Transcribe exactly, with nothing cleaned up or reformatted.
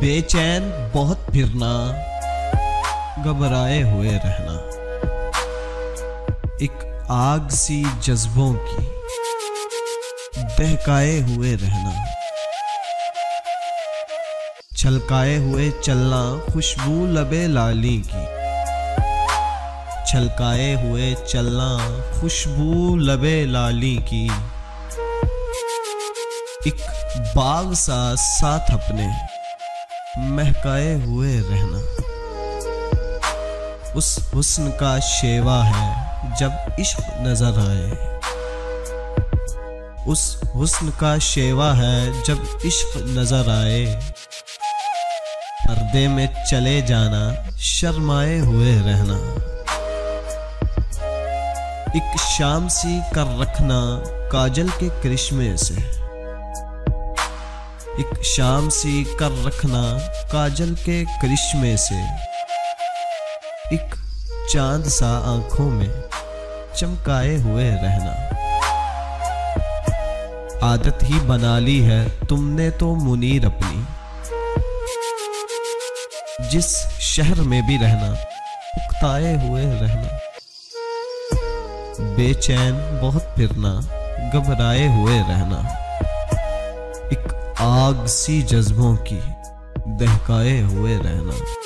बेचैन बहुत फिरना, घबराए हुए रहना, एक आग सी जज्बों की दहकाए हुए रहना, छलकाए हुए चलना खुशबू लबे लाली की, छलकाए हुए चलना खुशबू लबे लाली की, एक बाग सा साथ अपने महकाए हुए रहना। उस हुस्न का शेवा है जब इश्क नजर आए, उस हुस्न का शेवा है जब इश्क नजर आए, पर्दे में चले जाना शर्माए हुए रहना, एक शाम सी कर रखना काजल के करिश्मे से, एक शाम सी कर रखना काजल के करिश्मे से, एक चांद सा आंखों में चमकाए हुए रहना। आदत ही बना ली है तुमने तो मुनीर अपनी, जिस शहर में भी रहना उकताए हुए रहना, बेचैन बहुत फिरना, घबराए हुए रहना, एक आग सी जज्बों की दहकाए हुए रहना।